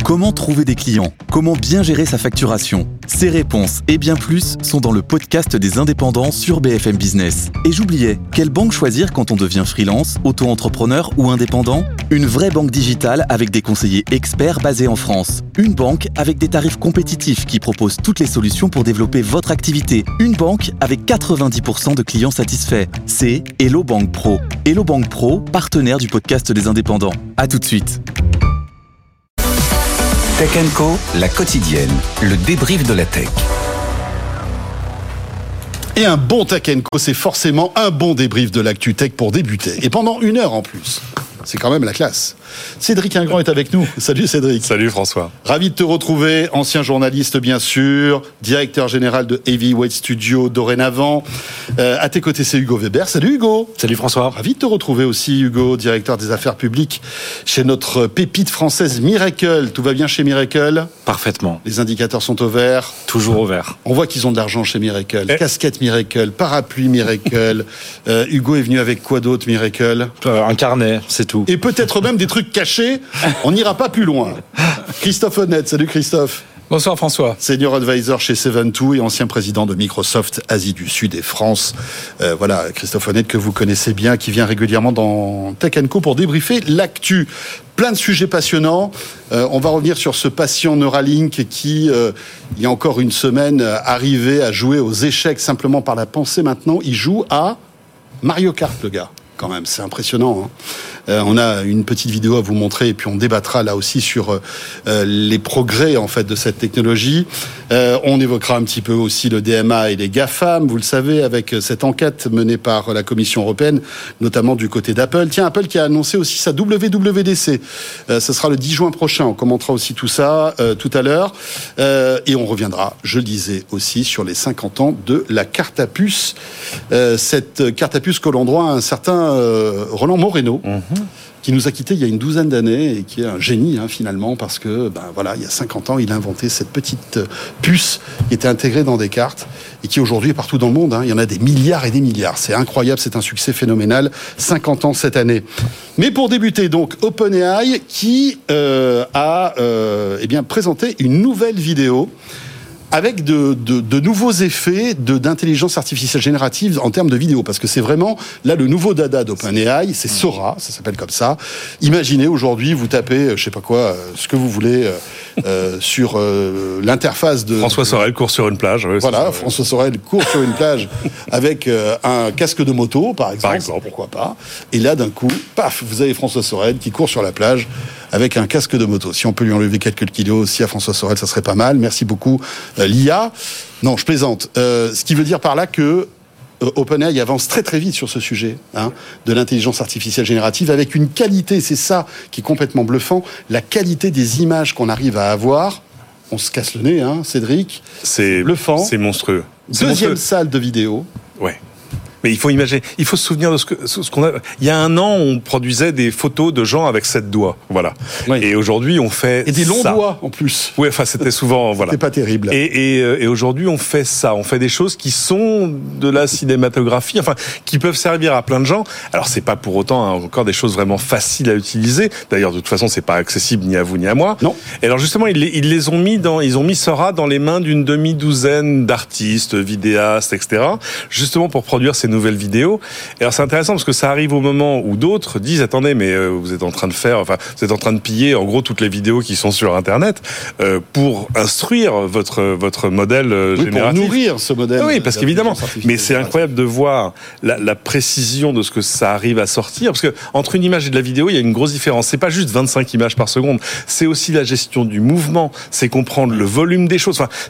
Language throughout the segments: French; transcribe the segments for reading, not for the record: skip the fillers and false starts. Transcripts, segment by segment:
Comment trouver des clients ? Comment bien gérer sa facturation ? Ces réponses et bien plus sont dans le podcast des indépendants sur BFM Business. Et j'oubliais, quelle banque choisir quand on devient freelance, auto-entrepreneur ou indépendant ? Une vraie banque digitale avec des conseillers experts basés en France. Une banque avec des tarifs compétitifs qui propose toutes les solutions pour développer votre activité. Une banque avec 90% de clients satisfaits. C'est Hello Bank Pro. Hello Bank Pro, partenaire du podcast des indépendants. À tout de suite. Tech & Co, la quotidienne, le débrief de la tech. Et un bon Tech & Co, c'est forcément un bon débrief de l'actu tech pour débuter. Et pendant 1 heure en plus. C'est quand même la classe. Cédric Ingrand est avec nous. Salut Cédric. Salut François. Ravi de te retrouver, ancien journaliste bien sûr, directeur général de Heavyweight Studio dorénavant. À tes côtés, c'est Hugo Weber. Salut Hugo. Salut François. Ravi de te retrouver aussi Hugo, directeur des affaires publiques chez notre pépite française Miracle. Tout va bien chez Miracle ? Parfaitement. Les indicateurs sont au vert. Toujours au vert. On voit qu'ils ont de l'argent chez Miracle. Casquette Miracle, parapluie Miracle. Hugo est venu avec quoi d'autre Miracle ? Un carnet, c'est tout. Et peut-être même des trucs cachés. On n'ira pas plus loin. Christophe Honnête, salut Christophe. Bonsoir François. Senior advisor chez Seven2 et ancien président de Microsoft Asie du Sud et France. Voilà, Christophe Honnête que vous connaissez bien, qui vient régulièrement dans Tech & Co pour débriefer l'actu. Plein de sujets passionnants. On va revenir sur ce patient Neuralink qui, il y a encore une semaine, arrivait à jouer aux échecs simplement par la pensée. Maintenant, il joue à Mario Kart, le gars. Quand même, c'est impressionnant. Hein. On a une petite vidéo à vous montrer et puis on débattra là aussi sur les progrès en fait de cette technologie. On évoquera un petit peu aussi le DMA et les GAFAM, vous le savez, avec cette enquête menée par la Commission européenne, notamment du côté d'Apple. Tiens, Apple qui a annoncé aussi sa WWDC. Ce sera le 10 juin prochain. On commentera aussi tout ça tout à l'heure. Et on reviendra, je le disais aussi, sur les 50 ans de la carte à puce. Cette carte à puce que l'on doit à un certain Roland Moreno. Qui nous a quittés il y a une 12aine d'années et qui est un génie finalement parce que voilà, il y a 50 ans il a inventé cette petite puce qui était intégrée dans des cartes et qui aujourd'hui est partout dans le monde. Il y en a des milliards et des milliards. C'est incroyable, c'est un succès phénoménal. 50 ans cette année. Mais pour débuter donc, OpenAI qui a présenté une nouvelle vidéo avec de nouveaux effets d'intelligence artificielle générative en termes de vidéo. Parce que c'est vraiment, là, le nouveau dada d'OpenAI, c'est Sora, ça s'appelle comme ça. Imaginez aujourd'hui, vous tapez, je sais pas quoi, ce que vous voulez, sur l'interface de... François Sorel court sur une plage. Oui, voilà, François Sorel court sur une plage avec un casque de moto, par exemple. Pourquoi pas. Et là, d'un coup, paf, vous avez François Sorel qui court sur la plage avec un casque de moto. Si on peut lui enlever quelques kilos aussi à François Sorel, ça serait pas mal. Merci beaucoup, l'IA. Non, je plaisante. Ce qui veut dire par là que OpenAI avance très très vite sur ce sujet de l'intelligence artificielle générative avec une qualité, c'est ça qui est complètement bluffant, la qualité des images qu'on arrive à avoir. On se casse le nez, Cédric. C'est bluffant. C'est monstrueux. Deuxième salle de vidéo. Ouais. Mais il faut imaginer, il faut se souvenir de ce qu'on a. Il y a 1 an, on produisait des photos de gens avec 7 doigts, voilà. Oui. Et aujourd'hui, on fait et des longs ça. doigts en plus. Oui, enfin, c'était souvent voilà. C'était pas terrible. Et aujourd'hui, on fait ça. On fait des choses qui sont de la cinématographie, enfin, qui peuvent servir à plein de gens. Alors, c'est pas pour autant encore des choses vraiment faciles à utiliser. D'ailleurs, de toute façon, c'est pas accessible ni à vous ni à moi. Non. Et alors, justement, ils ont mis Sora dans les mains d'une demi-douzaine d'artistes, vidéastes, etc. Justement pour produire ces nouvelles vidéos. Et alors c'est intéressant parce que ça arrive au moment où d'autres disent attendez mais vous êtes en train de piller en gros toutes les vidéos qui sont sur Internet pour instruire votre modèle génératif. Pour nourrir ce modèle. Oui, parce qu'évidemment. Mais c'est incroyable de voir la précision de ce que ça arrive à sortir parce que entre une image et de la vidéo il y a une grosse différence. C'est pas juste 25 images par seconde. C'est aussi la gestion du mouvement. C'est comprendre le volume des choses. Enfin,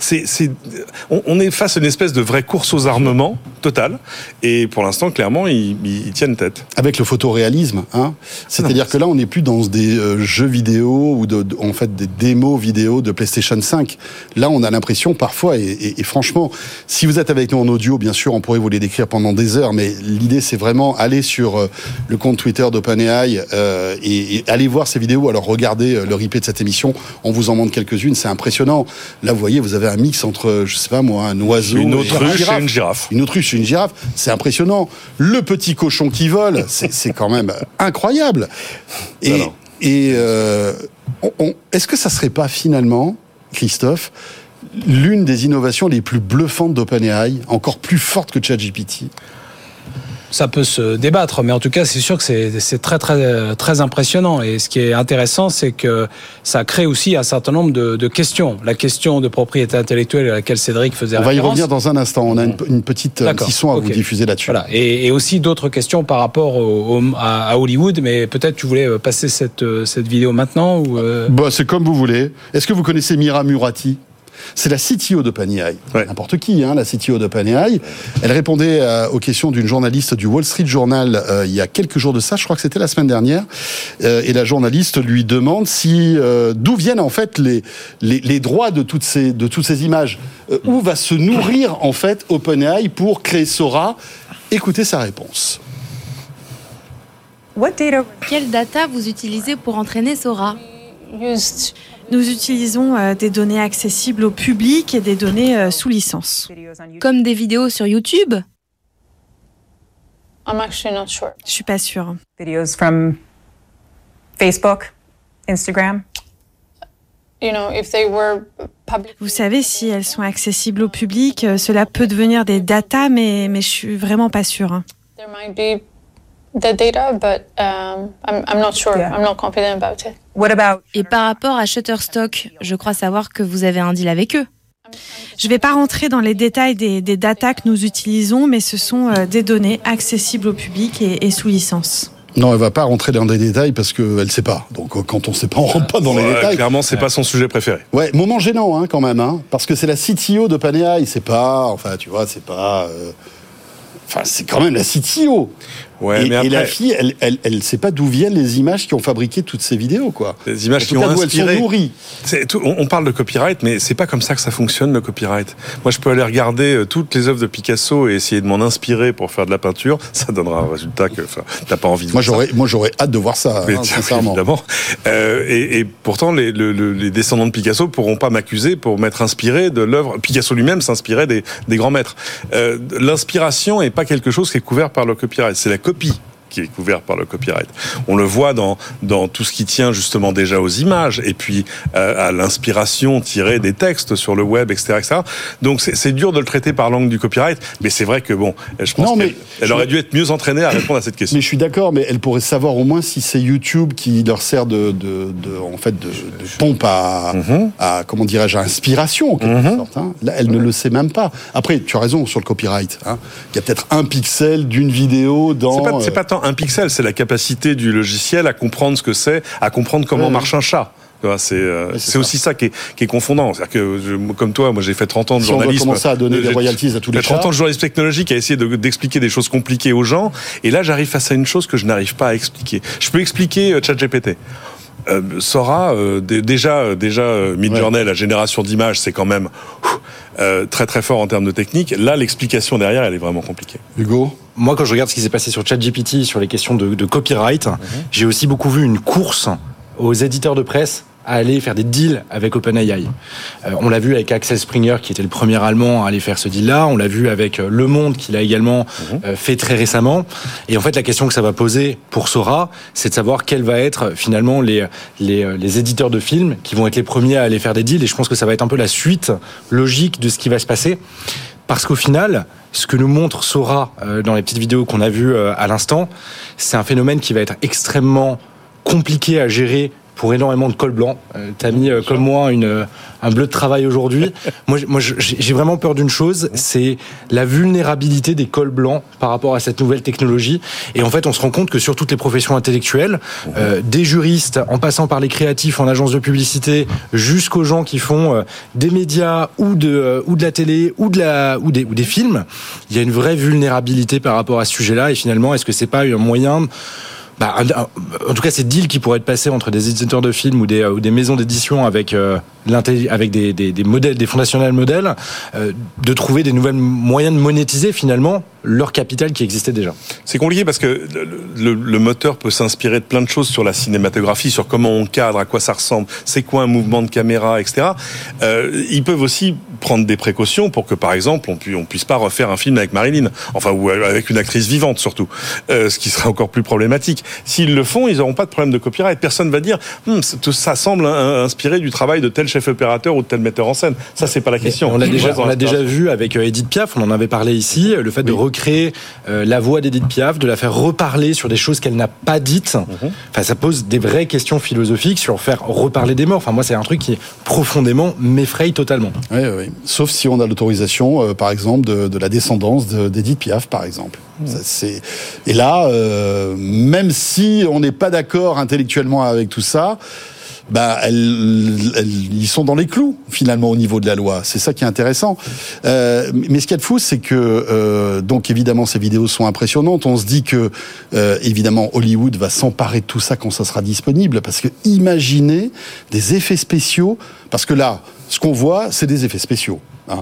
on est face à une espèce de vraie course aux armements totale. Et pour l'instant, clairement, ils tiennent tête. Avec le photoréalisme, C'est-à-dire que là, on n'est plus dans des jeux vidéo ou en fait des démos vidéo de PlayStation 5. Là, on a l'impression parfois, et franchement, si vous êtes avec nous en audio, bien sûr, on pourrait vous les décrire pendant des heures, mais l'idée, c'est vraiment aller sur le compte Twitter d'OpenAI et aller voir ces vidéos. Alors, regardez le replay de cette émission. On vous en montre quelques-unes. C'est impressionnant. Là, vous voyez, vous avez un mix entre, je sais pas moi, un oiseau, une autruche et une girafe. Une autruche et une girafe. C'est impressionnant. Le petit cochon qui vole, c'est quand même incroyable. Et Est-ce que ça serait pas finalement, Christophe, l'une des innovations les plus bluffantes d'OpenAI, encore plus forte que ChatGPT? Ça peut se débattre, mais en tout cas, c'est sûr que c'est très, très, très impressionnant. Et ce qui est intéressant, c'est que ça crée aussi un certain nombre de questions. La question de propriété intellectuelle à laquelle Cédric faisait référence. On va y revenir dans un instant. On a un petit son à vous diffuser là-dessus. Voilà. Et aussi d'autres questions par rapport à Hollywood. Mais peut-être tu voulais passer cette vidéo maintenant ou c'est comme vous voulez. Est-ce que vous connaissez Mira Murati? C'est la CTO d'OpenAI. Ouais. N'importe qui, la CTO d'OpenAI. Elle répondait aux questions d'une journaliste du Wall Street Journal il y a quelques jours de ça, je crois que c'était la semaine dernière. Et la journaliste lui demande d'où viennent en fait les droits de toutes ces images. Où va se nourrir en fait OpenAI pour créer Sora? Écoutez sa réponse. Quelle data vous utilisez pour entraîner Sora? Nous utilisons des données accessibles au public et des données sous licence. Comme des vidéos sur YouTube? Je suis pas sûre. Videos from Facebook, Instagram. Vous savez, si elles sont accessibles au public, cela peut devenir des datas, mais je suis vraiment pas sûre. There might be the data, but I'm not sure. Yeah. I'm not confident about it. What about? Et par rapport à Shutterstock, je crois savoir que vous avez un deal avec eux. Je ne vais pas rentrer dans les détails des datas que nous utilisons, mais ce sont des données accessibles au public et sous licence. Non, elle va pas rentrer dans des détails parce qu'elle sait pas. Donc quand on sait pas, on rentre pas dans les détails. Clairement, c'est pas son sujet préféré. Ouais, moment gênant quand même, parce que c'est la CTO d'OpenAI, c'est pas, c'est quand même la CTO. Ouais, mais après... et la fille, elle sait pas d'où viennent les images qui ont fabriqué toutes ces vidéos, quoi. Les images qui ont inspiré. Elles sont nourries. On parle de copyright, mais c'est pas comme ça que ça fonctionne, le copyright. Moi, je peux aller regarder toutes les œuvres de Picasso et essayer de m'en inspirer pour faire de la peinture. Ça donnera un résultat que t'as pas envie de voir. Moi, j'aurais hâte de voir ça, sincèrement. Évidemment. Et pourtant, les descendants de Picasso pourront pas m'accuser pour m'être inspiré de l'œuvre. Picasso lui-même s'inspirait des grands maîtres. L'inspiration est pas quelque chose qui est couvert par le copyright. C'est la copie qui est couvert par le copyright. On le voit dans tout ce qui tient justement déjà aux images et puis à l'inspiration tirée des textes sur le web, etc., etc. Donc c'est dur de le traiter par l'angle du copyright, mais c'est vrai que je pense qu'elle aurait dû être mieux entraînée à répondre à cette question. Mais je suis d'accord, mais elle pourrait savoir au moins si c'est YouTube qui leur sert de pompe à comment dirais-je, à inspiration en quelque sorte. Là, elle ne le sait même pas. Après, tu as raison sur le copyright. Il y a peut-être un pixel d'une vidéo dans. C'est pas tant un pixel, c'est la capacité du logiciel à comprendre ce que c'est, à comprendre comment marche un chat. C'est aussi ça qui est confondant. C'est-à-dire que, comme toi, moi j'ai fait 30 ans de journalisme. On va commencer à donner des royalties à tous les chats. 30 ans de journalisme technologique à essayer d'expliquer des choses compliquées aux gens. Et là, j'arrive face à une chose que je n'arrive pas à expliquer. Je peux expliquer ChatGPT. Sora, déjà Midjourney, la génération d'images, c'est quand même très très fort en termes de technique. Là, l'explication derrière, elle est vraiment compliquée. Hugo ? Moi, quand je regarde ce qui s'est passé sur ChatGPT, sur les questions de copyright, j'ai aussi beaucoup vu une course aux éditeurs de presse à aller faire des deals avec OpenAI. On l'a vu avec Axel Springer, qui était le premier Allemand à aller faire ce deal-là. On l'a vu avec Le Monde, qui l'a également fait très récemment. Et en fait, la question que ça va poser pour Sora, c'est de savoir quels vont être finalement les éditeurs de films qui vont être les premiers à aller faire des deals. Et je pense que ça va être un peu la suite logique de ce qui va se passer. Parce qu'au final, ce que nous montre Sora dans les petites vidéos qu'on a vues à l'instant, c'est un phénomène qui va être extrêmement compliqué à gérer pour énormément de cols blancs. T'as mis, comme moi, un bleu de travail aujourd'hui. Moi, j'ai vraiment peur d'une chose, c'est la vulnérabilité des cols blancs par rapport à cette nouvelle technologie. Et en fait, on se rend compte que sur toutes les professions intellectuelles, des juristes, en passant par les créatifs en agence de publicité, jusqu'aux gens qui font des médias ou de la télé ou des films, il y a une vraie vulnérabilité par rapport à ce sujet-là. Et finalement, est-ce que c'est pas un moyen en tout cas, ces deals qui pourraient être passés entre des éditeurs de films ou des maisons d'édition avec avec des modèles, des fondationnels modèles, de trouver des nouvelles moyens de monétiser finalement leur capital qui existait déjà. C'est compliqué parce que le moteur peut s'inspirer de plein de choses sur la cinématographie, sur comment on cadre, à quoi ça ressemble, c'est quoi un mouvement de caméra, etc. Ils peuvent aussi prendre des précautions pour que, par exemple, on puisse pas refaire un film avec Marilyn, enfin, ou avec une actrice vivante surtout, ce qui serait encore plus problématique. S'ils le font, ils n'auront pas de problème de copyright. Personne va dire ça semble inspiré du travail de tel chef opérateur ou de tel metteur en scène. Ça, c'est pas la question. On l'a déjà vu avec Edith Piaf, on en avait parlé ici, le fait de recréer la voix d'Edith Piaf, de la faire reparler sur des choses qu'elle n'a pas dites. Enfin, ça pose des vraies questions philosophiques sur faire reparler des morts. Enfin, moi, c'est un truc qui profondément m'effraie totalement. Oui. Sauf si on a l'autorisation, par exemple, de la descendance d'Edith Piaf, par exemple. Et là, même si on n'est pas d'accord intellectuellement avec tout ça, ils sont dans les clous finalement au niveau de la loi. C'est ça qui est intéressant. Mais ce qu'il y a de fou, c'est que donc évidemment ces vidéos sont impressionnantes. On se dit que évidemment Hollywood va s'emparer de tout ça quand ça sera disponible, parce que imaginez des effets spéciaux, parce que là, ce qu'on voit, c'est des effets spéciaux.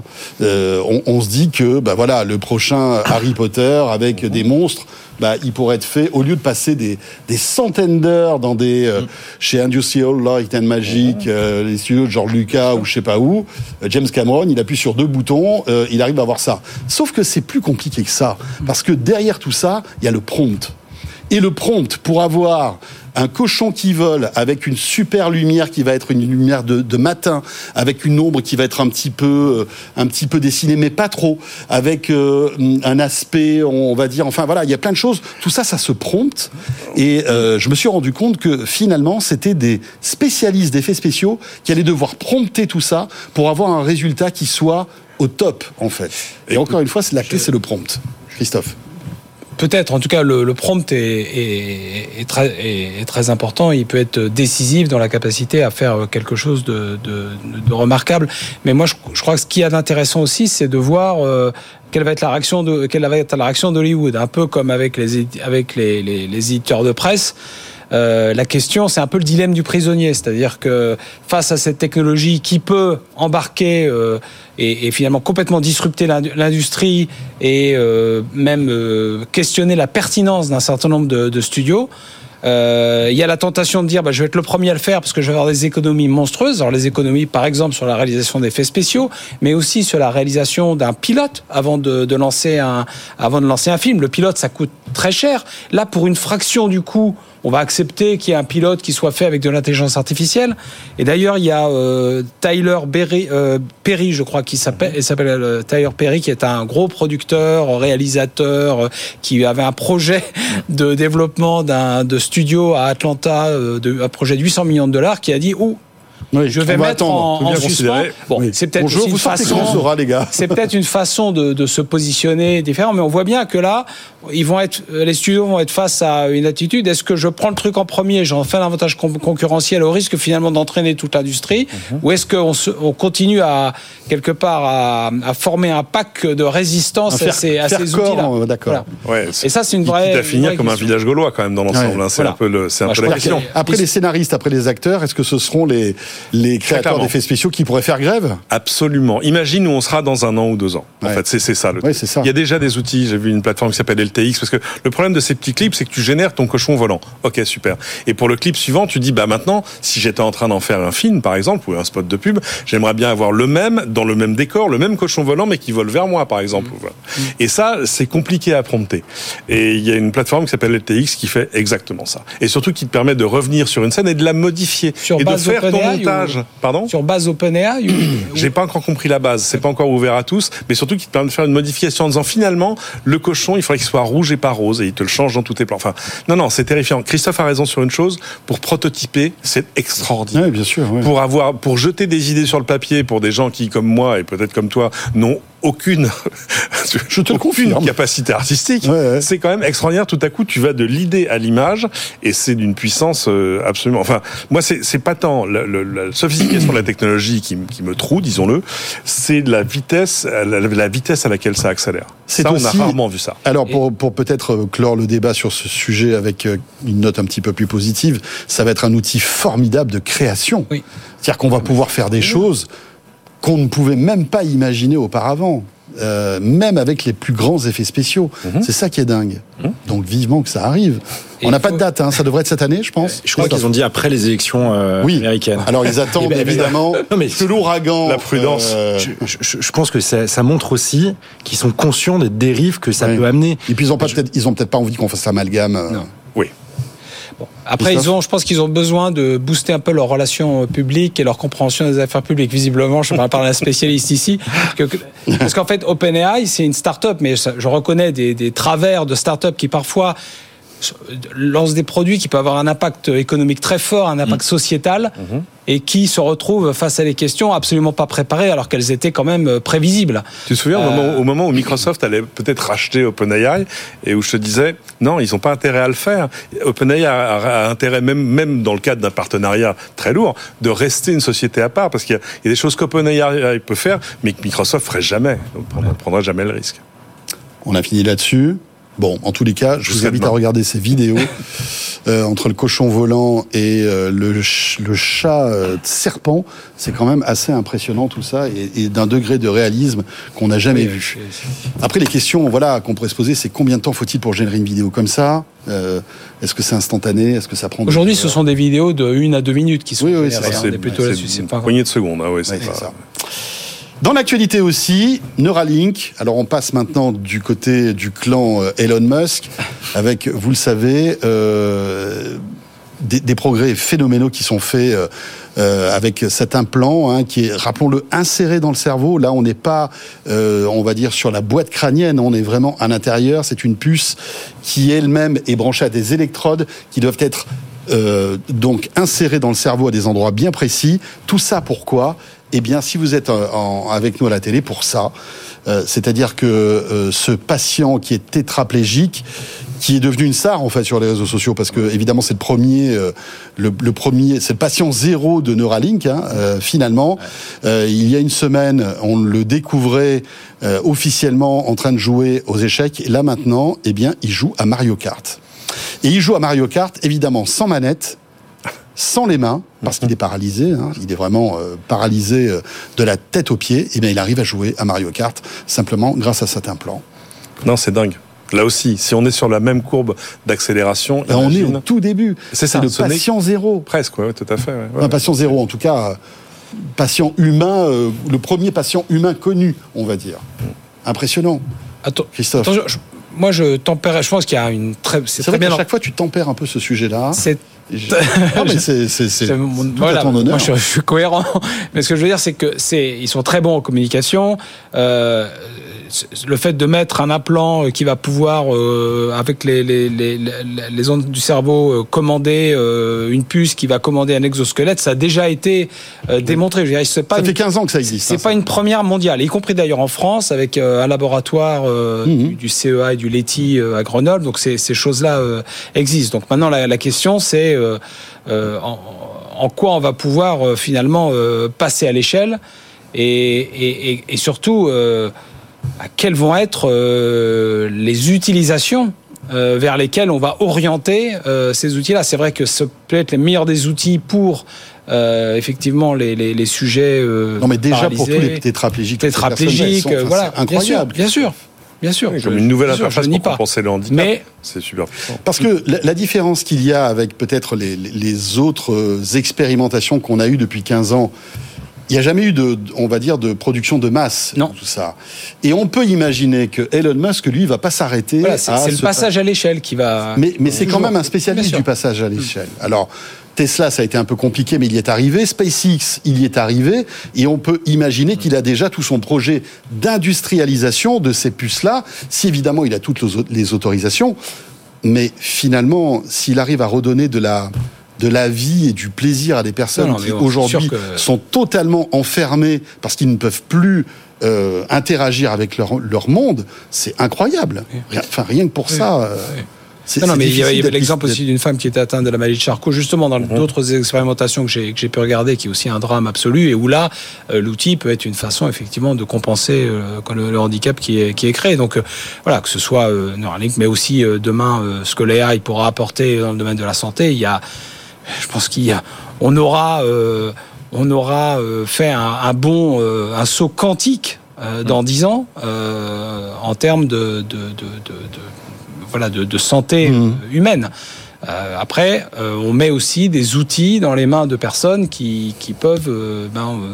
On se dit que le prochain Harry Potter avec des monstres, il pourrait être fait, au lieu de passer des centaines d'heures dans chez Industrial Light and Magic, les studios de George Lucas ou je sais pas où, James Cameron, il appuie sur 2 boutons, il arrive à avoir ça. Sauf que c'est plus compliqué que ça, parce que derrière tout ça, il y a le prompt. Et le prompt, pour avoir un cochon qui vole avec une super lumière qui va être une lumière de matin, avec une ombre qui va être un petit peu dessinée, mais pas trop, avec un aspect, on va dire, enfin voilà, il y a plein de choses. Tout ça, ça se prompte. Et je me suis rendu compte que finalement, c'était des spécialistes d'effets spéciaux qui allaient devoir prompter tout ça pour avoir un résultat qui soit au top, en fait. Et encore une fois, la clé, c'est le prompt. Christophe. Peut-être, en tout cas, le prompt est très important. Il peut être décisif dans la capacité à faire quelque chose de remarquable. Mais moi, je crois que ce qui est intéressant aussi, c'est de voir quelle va être la réaction d'Hollywood. Un peu comme avec les éditeurs de presse. La question, c'est un peu le dilemme du prisonnier, c'est-à-dire que face à cette technologie qui peut embarquer et finalement complètement disrupter l'industrie et même questionner la pertinence d'un certain nombre de studios, il y a la tentation de dire je vais être le premier à le faire parce que je vais avoir des économies monstrueuses. Alors les économies, par exemple, sur la réalisation d'effets spéciaux, mais aussi sur la réalisation d'un pilote avant de lancer un film. Le pilote, ça coûte très cher. Là, pour une fraction du coût, on va accepter qu'il y ait un pilote qui soit fait avec de l'intelligence artificielle. Et d'ailleurs, il y a Tyler Perry, je crois il s'appelle Tyler Perry, qui est un gros producteur, réalisateur, qui avait un projet de développement de studio à Atlanta, un projet de $800 millions, qui a dit je vais mettre en suspens. C'est peut-être aussi une façon. C'est peut-être une façon de se positionner différent, mais on voit bien que là, les studios vont être face à une attitude. Est-ce que je prends le truc en premier, j'en fais un avantage concurrentiel au risque finalement d'entraîner toute l'industrie, ou est-ce qu'on continue quelque part à former un pack de résistance à ces outils-là. D'accord. Voilà. Et ça, c'est une vraie. Quitte à finir comme un village gaulois quand même dans l'ensemble. C'est un peu la question. Après les scénaristes, après les acteurs, est-ce que ce seront les créateurs d'effets spéciaux qui pourraient faire grève? Absolument. Imagine où on sera dans 1 an ou 2 ans. En fait, c'est ça le truc. C'est ça. Il y a déjà des outils. J'ai vu une plateforme qui s'appelle LTX, parce que le problème de ces petits clips, c'est que tu génères ton cochon volant. Ok, super. Et pour le clip suivant, tu dis maintenant, si j'étais en train d'en faire un film, par exemple, ou un spot de pub, j'aimerais bien avoir dans le même décor, le même cochon volant, mais qui vole vers moi, par exemple. Et ça, c'est compliqué à prompter. Et il y a une plateforme qui s'appelle LTX qui fait exactement ça. Et surtout qui te permet de revenir sur une scène et de la modifier. Et de faire ton montage. Pardon ? Sur base OpenAI J'ai pas encore compris la base. C'est pas encore ouvert à tous, mais surtout qui te permet de faire une modification en disant finalement, le cochon, il faudrait qu'il soit rouge et pas rose, et il te le change dans tous tes plans. Enfin, non, c'est terrifiant. Christophe a raison sur une chose. Pour prototyper, c'est extraordinaire. Oui, bien sûr. Oui. Pour jeter des idées sur le papier pour des gens qui, comme moi et peut-être comme toi, n'ont aucune capacité artistique. Ouais. C'est quand même extraordinaire. Tout à coup, tu vas de l'idée à l'image, et c'est d'une puissance absolument. Enfin, moi, c'est pas tant la sophistication de la technologie qui me troue, disons-le. C'est la vitesse à laquelle ça accélère. Ça, on a rarement vu ça. Alors, pour peut-être clore le débat sur ce sujet avec une note un petit peu plus positive, ça va être un outil formidable de création. Oui. C'est-à-dire qu'on va pouvoir faire des choses qu'on ne pouvait même pas imaginer auparavant, même avec les plus grands effets spéciaux. C'est ça qui est dingue. Donc vivement que ça arrive. On n'a pas de date, ça devrait être cette année, je pense. Je crois qu'ils ont dit après les élections américaines. Alors ils attendent évidemment que l'ouragan... La prudence. Je pense que ça montre aussi qu'ils sont conscients des dérives que ça peut amener. Et puis ils ont peut-être pas envie qu'on fasse l'amalgame. Oui. Bon. Après, je pense qu'ils ont besoin de booster un peu leurs relations publiques et leur compréhension des affaires publiques. Visiblement, je parle d'un spécialiste ici. Parce qu'en fait, OpenAI, c'est une start-up, mais je reconnais des travers de start-up qui parfois lancent des produits qui peuvent avoir un impact économique très fort, un impact sociétal, et qui se retrouvent face à des questions absolument pas préparées alors qu'elles étaient quand même prévisibles. Tu te souviens au moment où Microsoft allait peut-être racheter OpenAI et où je te disais non, ils n'ont pas intérêt à le faire. OpenAI a intérêt, même dans le cadre d'un partenariat très lourd, de rester une société à part, parce qu'il y a des choses qu'OpenAI peut faire mais que Microsoft ferait jamais. On ne prendra jamais le risque. On a fini là-dessus. Bon, en tous les cas, je vous invite à regarder ces vidéos entre le cochon volant et le chat serpent. C'est quand même assez impressionnant tout ça, et d'un degré de réalisme qu'on n'a jamais vu. Après, les questions qu'on pourrait se poser, c'est combien de temps faut-il pour générer une vidéo comme ça ? Est-ce que c'est instantané ? Est-ce que ça prend... Aujourd'hui, ce sont des vidéos de 1 à 2 minutes qui sont générées. C'est plutôt là-dessus. C'est une poignée de secondes. C'est ça. Dans l'actualité aussi, Neuralink. Alors on passe maintenant du côté du clan Elon Musk, avec, vous le savez, des progrès phénoménaux qui sont faits avec cet implant qui est, rappelons-le, inséré dans le cerveau. Là, on n'est pas, on va dire, sur la boîte crânienne, on est vraiment à l'intérieur. C'est une puce qui elle-même est branchée à des électrodes qui doivent être donc insérées dans le cerveau à des endroits bien précis. Tout ça pourquoi ? Eh bien, si vous êtes avec nous à la télé, pour ça, c'est-à-dire que ce patient qui est tétraplégique, qui est devenu une star en fait sur les réseaux sociaux, parce que évidemment c'est le premier, c'est le patient zéro de Neuralink. Finalement, il y a une semaine, on le découvrait officiellement en train de jouer aux échecs. Et là maintenant, eh bien, il joue à Mario Kart. Et il joue à Mario Kart, évidemment, sans manette, sans les mains, parce qu'il est paralysé, il est vraiment paralysé de la tête aux pieds. Et bien, il arrive à jouer à Mario Kart simplement grâce à cet implant. Non, c'est dingue. Là aussi, si on est sur la même courbe d'accélération, on est au tout début. C'est le patient zéro. Presque, oui, tout à fait. Ouais. Un patient zéro, en tout cas, patient humain, le premier patient humain connu, on va dire. Impressionnant. Attends, Christophe. Moi, je tempère. Je pense qu'il y a une très. C'est vrai qu'à chaque fois, tu tempères un peu ce sujet-là. C'est tout à ton honneur. Moi, je suis cohérent. Mais ce que je veux dire, c'est que ils sont très bons en communication. Le fait de mettre un implant qui va pouvoir, avec les ondes du cerveau, commander une puce qui va commander un exosquelette, ça a déjà été démontré. Je veux dire, ça fait 15 ans que ça existe. C'est pas une première mondiale, y compris d'ailleurs en France, avec un laboratoire du CEA et du LETI à Grenoble. Donc ces choses-là existent. Donc maintenant, la question, c'est en quoi on va pouvoir finalement passer à l'échelle et surtout... quelles vont être les utilisations vers lesquelles on va orienter ces outils-là. C'est vrai que ça peut être les meilleurs des outils pour effectivement les sujets non mais déjà paralysés, pour tous les tétraplégiques, voilà, c'est incroyable. Bien sûr. Comme une nouvelle interface pour compenser le handicap. Mais c'est super puissant. Parce que la différence qu'il y a avec peut-être les autres expérimentations qu'on a eues depuis 15 ans, il n'y a jamais eu on va dire, de production de masse. Non. Tout ça. Et on peut imaginer que Elon Musk, lui, va pas s'arrêter. Voilà, c'est le passage à l'échelle qui va. Mais c'est quand même un spécialiste du passage à l'échelle. Alors, Tesla, ça a été un peu compliqué, mais il y est arrivé. SpaceX, il y est arrivé. Et on peut imaginer qu'il a déjà tout son projet d'industrialisation de ces puces-là, si évidemment il a toutes les autorisations. Mais finalement, s'il arrive à redonner de la de la vie et du plaisir à des personnes qui aujourd'hui sont totalement enfermées parce qu'ils ne peuvent plus interagir avec leur monde, c'est incroyable. Rien que pour ça... mais il y avait l'exemple aussi d'une femme qui était atteinte de la maladie de Charcot, justement dans d'autres expérimentations que j'ai pu regarder, qui est aussi un drame absolu, et où là, l'outil peut être une façon effectivement de compenser le handicap qui est créé. Donc voilà, que ce soit Neuralink, mais aussi demain ce que l'AI pourra apporter dans le domaine de la santé. Je pense on aura fait un saut quantique dans 10 ans en termes de santé humaine. Après, on met aussi des outils dans les mains de personnes qui peuvent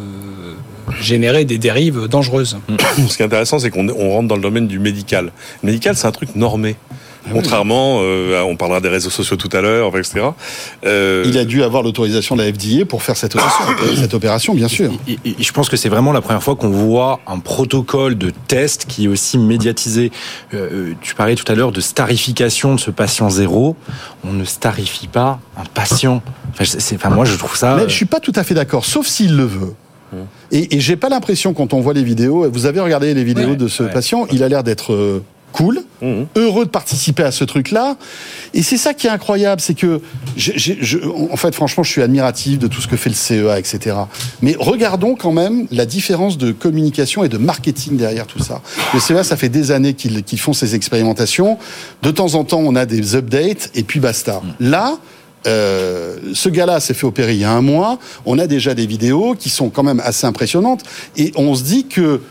générer des dérives dangereuses. Ce qui est intéressant, c'est qu'on rentre dans le domaine du médical. Le médical, c'est un truc normé. Contrairement, on parlera des réseaux sociaux tout à l'heure, etc. Il a dû avoir l'autorisation de la FDA pour faire cette opération, bien sûr. Et je pense que c'est vraiment la première fois qu'on voit un protocole de test qui est aussi médiatisé. Tu parlais tout à l'heure de starification de ce patient zéro. On ne starifie pas un patient. Moi, je trouve ça... Mais je suis pas tout à fait d'accord, sauf s'il le veut. Et j'ai pas l'impression, quand on voit les vidéos... Vous avez regardé les vidéos de ce patient, il a l'air d'être... cool, heureux de participer à ce truc-là. Et c'est ça qui est incroyable, c'est que, en fait, franchement, je suis admiratif de tout ce que fait le CEA, etc. Mais regardons quand même la différence de communication et de marketing derrière tout ça. Le CEA, ça fait des années qu'ils font ces expérimentations. De temps en temps, on a des updates, et puis basta. Là, ce gars-là s'est fait opérer il y a 1 mois. On a déjà des vidéos qui sont quand même assez impressionnantes. Et on se dit que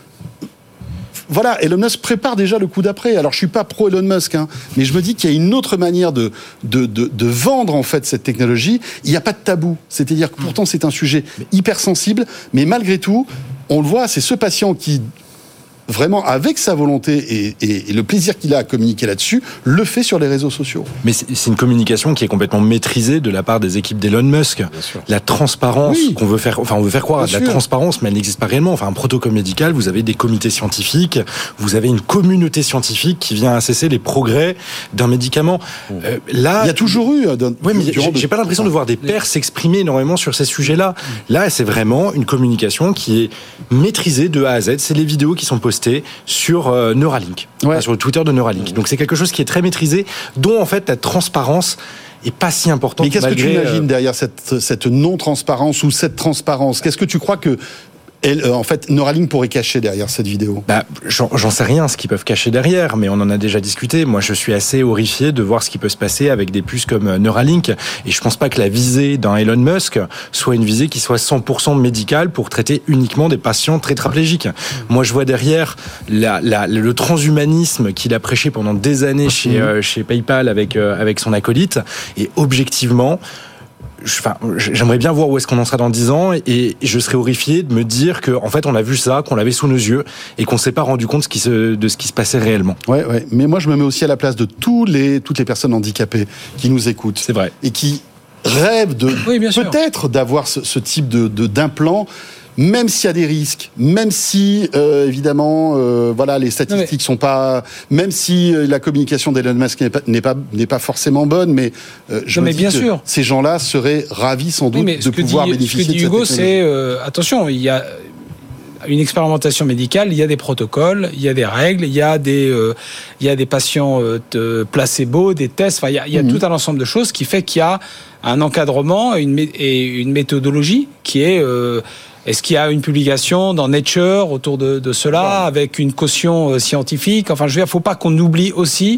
voilà, Elon Musk prépare déjà le coup d'après. Alors, je suis pas pro Elon Musk, mais je me dis qu'il y a une autre manière de vendre, en fait, cette technologie. Il n'y a pas de tabou. C'est-à-dire que pourtant, c'est un sujet hyper sensible, mais malgré tout, on le voit, c'est ce patient qui, vraiment, avec sa volonté et le plaisir qu'il a à communiquer là-dessus, le fait sur les réseaux sociaux. Mais c'est une communication qui est complètement maîtrisée de la part des équipes d'Elon Musk. La transparence qu'on veut faire, on veut faire croire à de la transparence, mais elle n'existe pas réellement. Un protocole médical, vous avez des comités scientifiques, vous avez une communauté scientifique qui vient assesser les progrès d'un médicament. Là, il y a toujours eu. Oui, mais j'ai pas l'impression de voir des pairs s'exprimer énormément sur ces sujets-là. Là, c'est vraiment une communication qui est maîtrisée de A à Z. C'est les vidéos qui sont postées sur Neuralink, sur le Twitter de Neuralink. Donc c'est quelque chose qui est très maîtrisé, dont en fait la transparence est pas si importante. Mais qu'est-ce que tu imagines derrière cette non-transparence ou cette transparence? Qu'est-ce que tu crois que en fait, Neuralink pourrait cacher derrière cette vidéo? J'en sais rien ce qu'ils peuvent cacher derrière, mais on en a déjà discuté. Moi, je suis assez horrifié de voir ce qui peut se passer avec des puces comme Neuralink. Et je pense pas que la visée d'un Elon Musk soit une visée qui soit 100% médicale pour traiter uniquement des patients tétraplégiques. Moi, je vois derrière le transhumanisme qu'il a prêché pendant des années chez PayPal avec son acolyte. Et objectivement, j'aimerais bien voir où est-ce qu'on en sera dans 10 ans et je serais horrifié de me dire qu'en fait on a vu ça, qu'on l'avait sous nos yeux et qu'on s'est pas rendu compte de ce qui se passait réellement. Ouais. Mais moi je me mets aussi à la place de toutes les personnes handicapées qui nous écoutent. C'est vrai. Et qui rêvent peut-être d'avoir ce type d'implant. Même s'il y a des risques, même si évidemment, les statistiques sont pas, même si la communication d'Elon Musk n'est pas forcément bonne, mais je me dis que ces gens-là seraient ravis sans doute de pouvoir bénéficier de cette technologie. Ce que dit Hugo, c'est attention, il y a une expérimentation médicale, il y a des protocoles, il y a des règles, il y a des patients placebo, des tests. Enfin, il y a tout un ensemble de choses qui fait qu'il y a un encadrement et une méthodologie qui est est-ce qu'il y a une publication dans Nature autour de cela, avec une caution scientifique? Enfin, je veux dire, il ne faut pas qu'on oublie aussi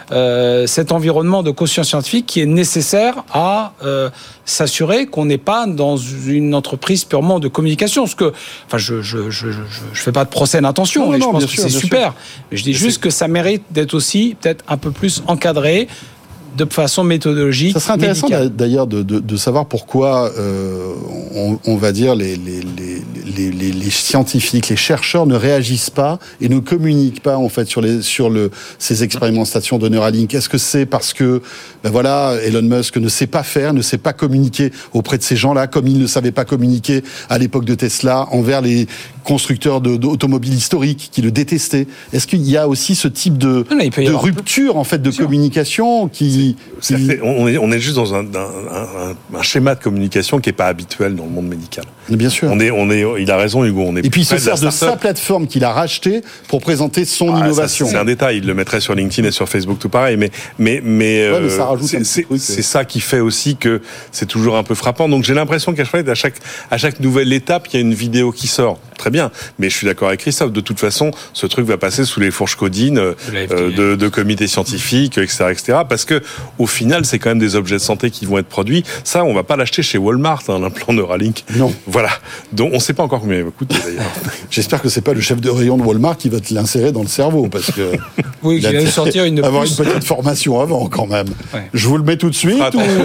cet environnement de caution scientifique qui est nécessaire à s'assurer qu'on n'est pas dans une entreprise purement de communication. Parce que, je fais pas de procès d'intention, et je pense que c'est super. Mais je dis juste que ça mérite d'être aussi peut-être un peu plus encadré, de façon méthodologique. Ça serait intéressant d'ailleurs de savoir pourquoi on va dire les les scientifiques, les chercheurs ne réagissent pas et ne communiquent pas en fait sur ces expérimentations de Neuralink? Est-ce que c'est parce que Elon Musk ne sait pas faire, ne sait pas communiquer auprès de ces gens-là, comme il ne savait pas communiquer à l'époque de Tesla envers les constructeurs d'automobiles historiques qui le détestaient? Est-ce qu'il y a aussi ce type de rupture en fait de communication qui... On est juste dans un schéma de communication qui est pas habituel dans le monde médical. Bien sûr. Il a raison, Hugo. Et puis il se sert de sa plateforme qu'il a rachetée pour présenter son innovation. C'est un détail. Il le mettrait sur LinkedIn et sur Facebook, tout pareil. Mais ça rajoute c'est ça qui fait aussi que c'est toujours un peu frappant. Donc j'ai l'impression qu'à chaque nouvelle étape, il y a une vidéo qui sort. Très bien. Mais je suis d'accord avec Christophe. De toute façon, ce truc va passer sous les fourches codines de comités scientifiques, etc., etc. Parce que au final, c'est quand même des objets de santé qui vont être produits. Ça, on va pas l'acheter chez Walmart, l'implant Neuralink. Non. Voilà. Donc on sait pas encore combien il va coûter d'ailleurs. J'espère que c'est pas le chef de rayon de Walmart qui va te l'insérer dans le cerveau, parce que oui, il va sortir avoir une petite formation avant quand même. Ouais. Je vous le mets tout de suite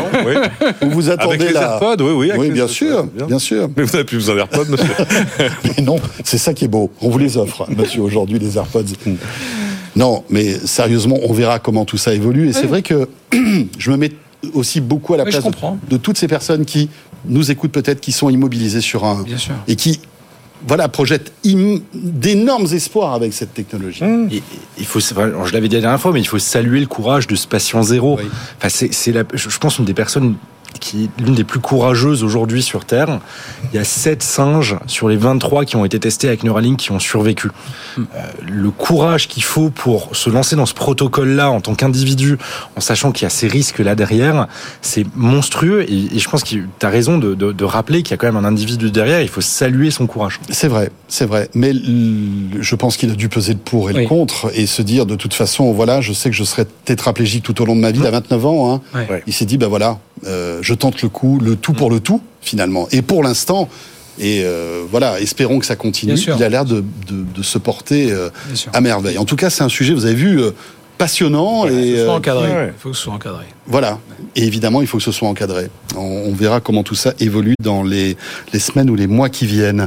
ou vous attendez avec les AirPods, oui, bien sûr. Mais vous n'avez plus besoin d'AirPods, monsieur. Mais non, c'est ça qui est beau. On vous les offre, monsieur, aujourd'hui, les AirPods. Non, mais sérieusement, on verra comment tout ça évolue. Et c'est vrai que je me mets aussi beaucoup à la place de toutes ces personnes qui nous écoutent peut-être, qui sont immobilisées sur Bien sûr. et qui projettent d'énormes espoirs avec cette technologie. Et il faut, je l'avais dit la dernière fois, mais il faut saluer le courage de ce patient zéro. Oui. Enfin, je pense, une des personnes qui est l'une des plus courageuses aujourd'hui sur Terre. Il y a 7 singes sur les 23 qui ont été testés avec Neuralink qui ont survécu. Le courage qu'il faut pour se lancer dans ce protocole-là en tant qu'individu, en sachant qu'il y a ces risques-là derrière, c'est monstrueux. Et je pense que tu as raison de rappeler qu'il y a quand même un individu derrière. Il faut saluer son courage. C'est vrai. Mais je pense qu'il a dû peser le pour et le contre et se dire de toute façon, je sais que je serai tétraplégique tout au long de ma vie. À 29 ans, il s'est dit, je tente le tout pour le tout, finalement. Et pour l'instant, espérons que ça continue. Il a l'air de se porter à merveille. En tout cas, c'est un sujet, vous avez vu, passionnant. Il faut que ce soit encadré. Voilà. Et évidemment, il faut que ce soit encadré. On verra comment tout ça évolue dans les semaines ou les mois qui viennent.